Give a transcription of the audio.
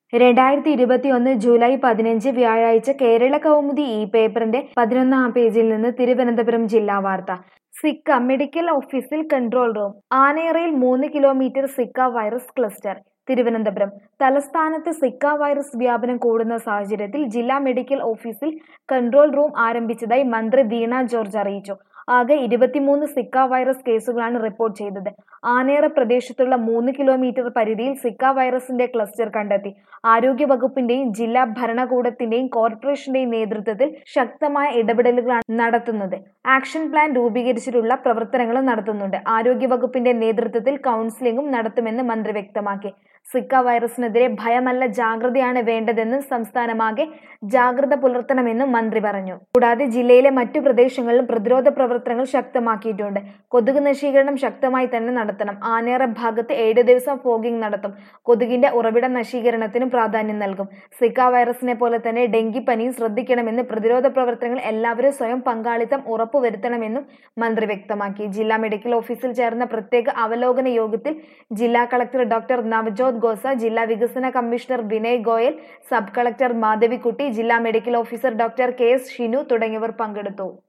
2021 July 15 വ്യാഴാഴ്ച കേരള കൗമുദി ഈ പേപ്പറിന്റെ 11-ാം പേജിൽ നിന്ന് തിരുവനന്തപുരം ജില്ലാ വാർത്ത. സിക്ക മെഡിക്കൽ ഓഫീസിൽ കൺട്രോൾ റൂം. ആനയറയിൽ 3 kilometre Zika virus cluster. Thiruvananthapuram തലസ്ഥാനത്ത് സിക്ക വൈറസ് വ്യാപനം കൂടുന്ന സാഹചര്യത്തിൽ ജില്ലാ മെഡിക്കൽ ഓഫീസിൽ കൺട്രോൾ റൂം ആരംഭിച്ചതായി മന്ത്രി വീണ ജോർജ് അറിയിച്ചു. ആകെ 23 സിക്ക വൈറസ് കേസുകളാണ് റിപ്പോർട്ട് ചെയ്തത്. ആനയറ പ്രദേശത്തുള്ള 3 കിലോമീറ്റർ പരിധിയിൽ സിക്ക വൈറസിന്റെ ക്ലസ്റ്റർ കണ്ടെത്തി. ആരോഗ്യ വകുപ്പിന്റെയും ജില്ലാ ഭരണകൂടത്തിന്റെയും കോർപ്പറേഷന്റെയും നേതൃത്വത്തിൽ ശക്തമായ ഇടപെടലുകളാണ് നടത്തുന്നത്. ആക്ഷൻ പ്ലാൻ രൂപീകരിച്ചിട്ടുള്ള പ്രവർത്തനങ്ങളും നടത്തുന്നുണ്ട്. ആരോഗ്യ വകുപ്പിന്റെ നേതൃത്വത്തിൽ കൗൺസിലിംഗും നടത്തുമെന്ന് മന്ത്രി വ്യക്തമാക്കി. സിക്ക വൈറസിനെതിരെ ഭയമല്ല ജാഗ്രതയാണ് വേണ്ടതെന്നും സംസ്ഥാനമാകെ ജാഗ്രത പുലർത്തണമെന്നും മന്ത്രി പറഞ്ഞു. കൂടാതെ ജില്ലയിലെ മറ്റു പ്രദേശങ്ങളിലും പ്രതിരോധ പ്രവർത്തനങ്ങൾ ശക്തമാക്കിയിട്ടുണ്ട്. കൊതുക് നശീകരണം ശക്തമായി തന്നെ നടത്തണം. ആനയറ ഭാഗത്ത് 7 ദിവസം ഫോഗിംഗ് നടത്തും. കൊതുകിന്റെ ഉറവിട നശീകരണത്തിനും പ്രാധാന്യം നൽകും. സിക്ക വൈറസിനെ പോലെ തന്നെ ഡെങ്കിപ്പനിയും ശ്രദ്ധിക്കണമെന്ന് പ്രതിരോധ പ്രവർത്തനങ്ങൾ എല്ലാവരും സ്വയം പങ്കാളിത്തം ഉറപ്പുവരുത്തണമെന്നും മന്ത്രി വ്യക്തമാക്കി. ജില്ലാ മെഡിക്കൽ ഓഫീസിൽ ചേർന്ന പ്രത്യേക അവലോകന യോഗത്തിൽ ജില്ലാ കളക്ടർ ഡോക്ടർ നവജോത് ഗോസ, ജില്ലാ വികസന commissioner Vinay Goyal, sub collector Madhavikutty, ജില്ലാ medical officer doctor K S Shinu തുടങ്ങിയവർ പങ്കെടുത്തു.